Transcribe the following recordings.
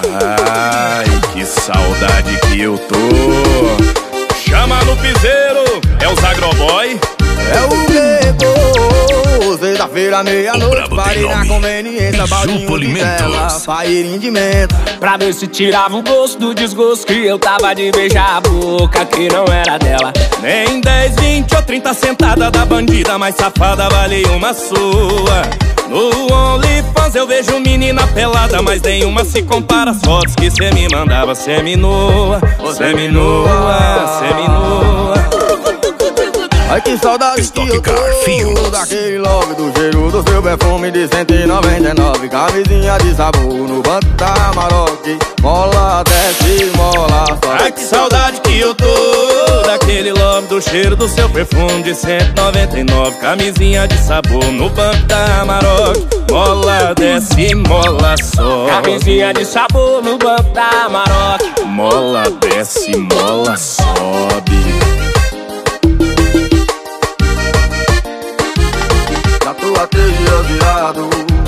Ai, que saudade que eu tô. Chama no piseiro, é o Zagroboy. É o Bebo, sexta-feira, meia-noite, parei na conveniência, baldinho de tela, faeirinho de menta, pra ver se tirava o gosto do desgosto que eu tava de beijar a boca que não era dela. Nem 10, 20 ou 30 sentada da bandida mais safada vale uma sua. No OnlyFans eu vejo menina pelada, mas nenhuma se compara às fotos que cê me mandava. Semi-nua, semi-nua, semi-nua. Ai, que saudade que eu tô daquele love, do cheiro do seu perfume de 199. Camisinha de sabor no banco da Maroc, mola, desce, mola, sobe. Ai, que saudade que eu tô daquele love, do cheiro do seu perfume de 199. Camisinha de sabor no banco da Maroc, mola, desce, mola, sobe. Camisinha de sabor no banco da Maroc, mola, desce, mola, sobe. Já tô há 3 dias virado,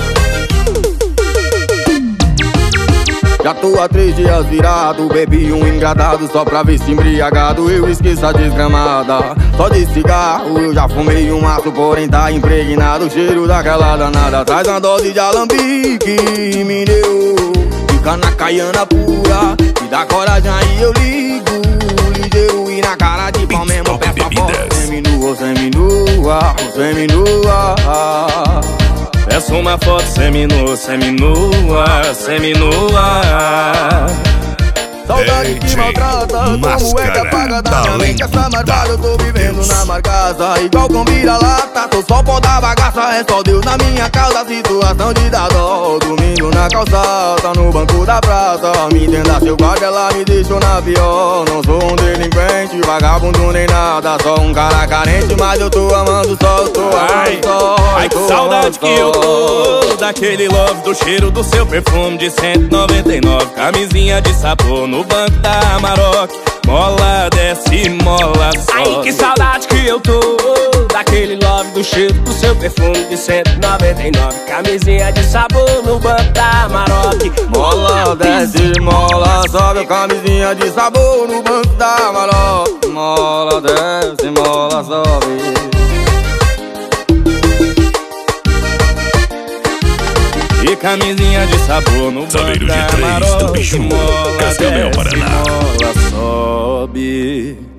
já tô há 3 dias virado. Bebi um engradado só pra ver se embriagado eu esqueço a desgramada. Só de cigarro eu já fumei um maço, porém tá impregnado o cheiro daquela danada. Traz uma dose de alambique, me deu, fica na caiana pura, me dá coragem aí eu ligo, ligeiro e na cara de pau mesmo, peça a foto. Seminua, seminua, seminua. Peço uma foto seminua, seminua, seminua. Saudade que maltrata, como é que apaga da minha mente essa marcada? Eu tô vivendo na marcaça, igual com vira-lata. Tô só pó da bagaça, é só Deus na minha causa. Situação de dar dó, domingo na calçada, no banco da praça. Me entenda, seu guarda, ela me deixou na pior. Não sou um delinquente, vagabundo nem nada, só um cara carente, mas eu tô amando só, eu tô amando só. Ai, que saudade que eu tô daquele love, do cheiro do seu perfume de 199. Camisinha de sabor no banco da Maroc, mola, desce, mola, sobe. Ai, que saudade que eu tô daquele love, do cheiro do seu perfume de 199. Camisinha de sabor no banco da Maroc, mola, desce, mola, sobe. Camisinha de sabor no banco da Maroc, mola, desce, mola, sobe. E camisinha de sabor no banco da Maroc, mola, desce, mola, sobe.